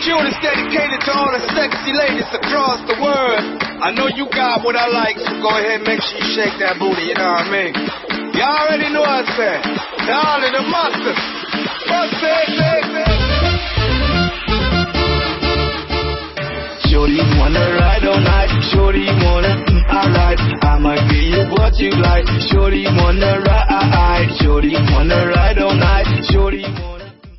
tune is dedicated to all the sexy ladies across the world. I know you got what I like, so go ahead and make sure you shake that booty, you know what I mean? You already know what I said. To all of the masters. Shorty wanna ride all night, shorty wanna alright. I'ma give you what you like. Shorty wanna ride